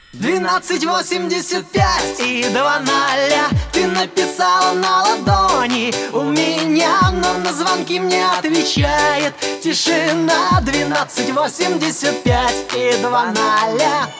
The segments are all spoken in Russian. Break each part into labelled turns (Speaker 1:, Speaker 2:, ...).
Speaker 1: 1285 и 2 ноля ты написала на ладони у меня, но на звонки мне отвечает тишина. 1285 и 2 ноля.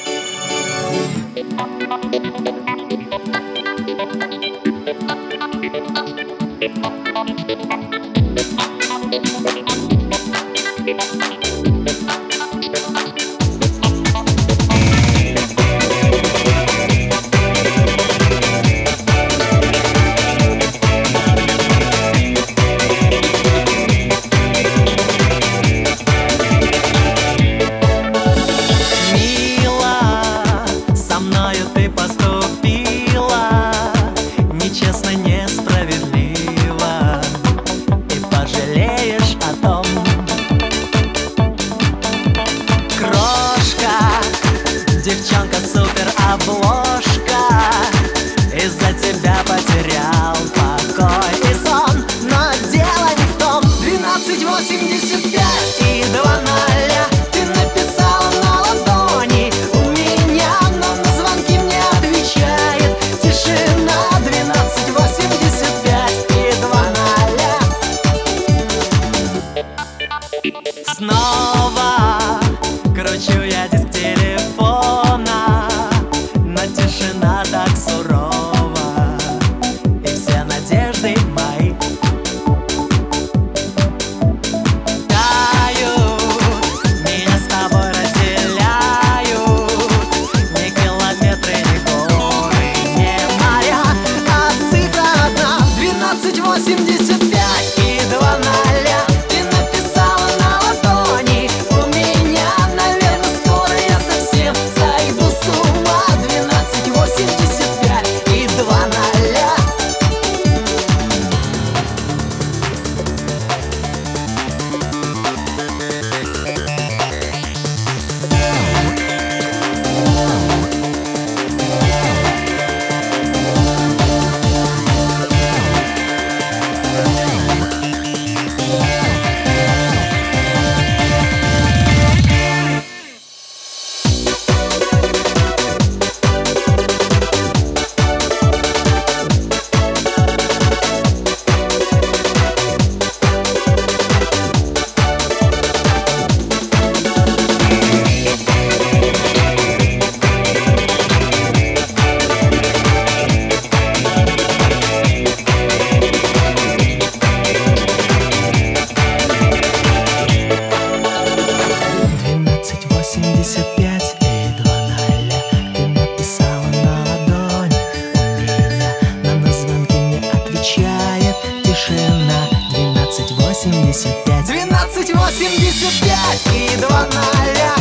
Speaker 2: Ты поступила нечестно, несправедливо, и пожалеешь о том. Крошка, девчонка, супер обложка, из-за тебя потерял покой и сон. Но дело не в том.
Speaker 1: 1285 и 2 ноля ты написала на ладони у меня, но на звонки мне отвечает тишина. 1285 и 2 ноля.
Speaker 2: Снова кручу я диск телефона, но тишина так сурова, и все надежды мои тают, меня с тобой разделяют ни километры, ни горы, ни моря,
Speaker 1: А цифра одна. 1285 и 2 ноля ты написала на ладони у меня. Наверное, скоро я совсем сойду с ума. 1285 и 2 ноля.
Speaker 2: тишина. 1285
Speaker 1: 1285 и 2 ноля.